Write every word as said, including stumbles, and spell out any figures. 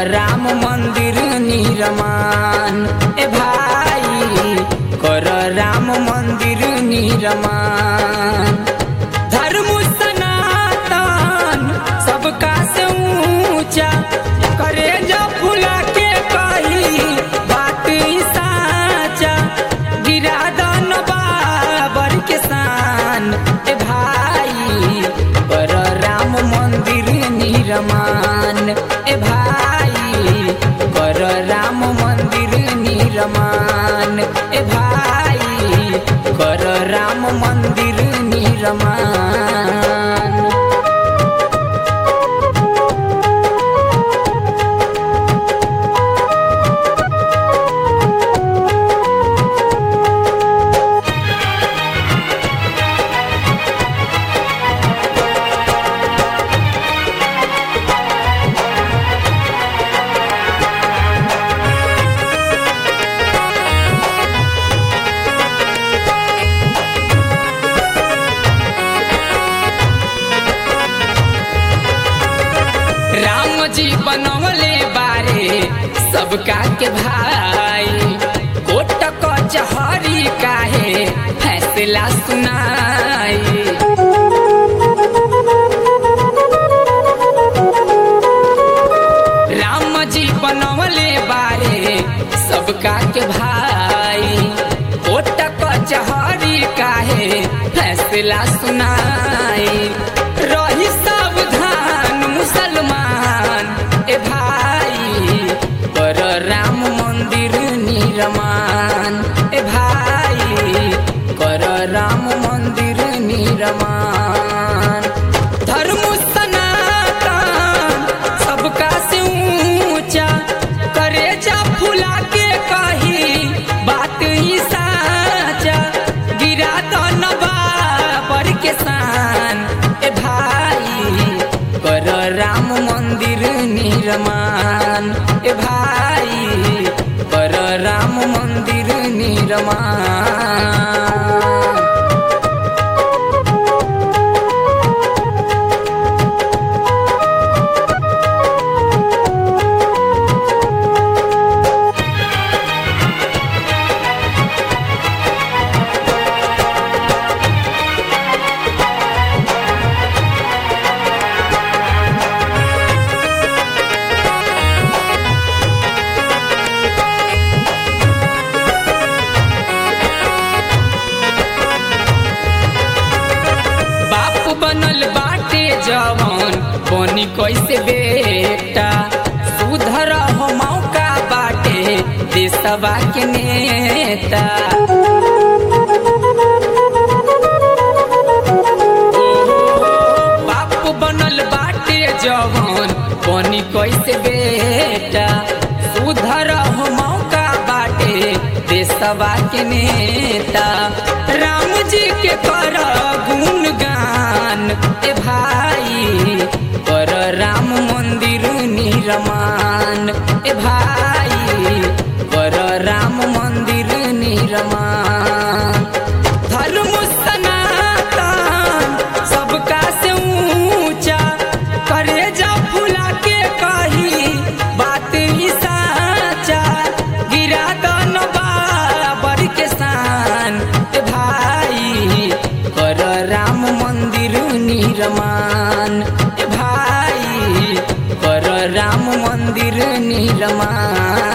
राम मंदिर निर्माण। ए भाई कर राम मंदिर निर्माण। धर्म सनातन सबका से ऊंचा करे जो फुला के कही बात साचा। गिरा दान बाबर के शान। ए भाई कर राम मंदिर निर्माण। ए भाई कर राम मंदिर निर्माण। ए भाई कर राम मंदिर निर्माण। राम जी बनवले बारे सबका के भाई। कोट कचहरी काहे फैसला सुनाई। राम जी बनवले बारे सबका के भाई। कोट कचहरी काहे फैसला सुनाई। रही सावधान मुसलमान। ए भाई कर राम मंदिर निर्माण। ए भाई कर राम मंदिर निर्माण। धर्म सनातन सबका से ऊंचा करे जा फुला के कही बात ही साचा। गिरा तो नवाबर के शान। ए भाई कर राम मंदिर निर्माण। ए भाई कर राम मंदिर निर्माण। बनल बाटे जवन बनी कैसे बेटा। सुधर हो मौका बाटे देशवा के नेता। ओ बाप बनल बाटे जवन बनी कैसे बेटा। सुधर हो मौका बाटे देशवा के नेता। राम जी के कर गुणगान। ए भाई कर राम मंदिर निर्माण। ए भाई कर राम मंदिर निर्माण। धर्म सनातन सबका से ऊंचा करे जा फुला के कही बात ही साचा। गिरा दान बाबर के शान। ए भाई कर राम मंदिर निर्माण। ए भाई कर राम मंदिर निर्माण।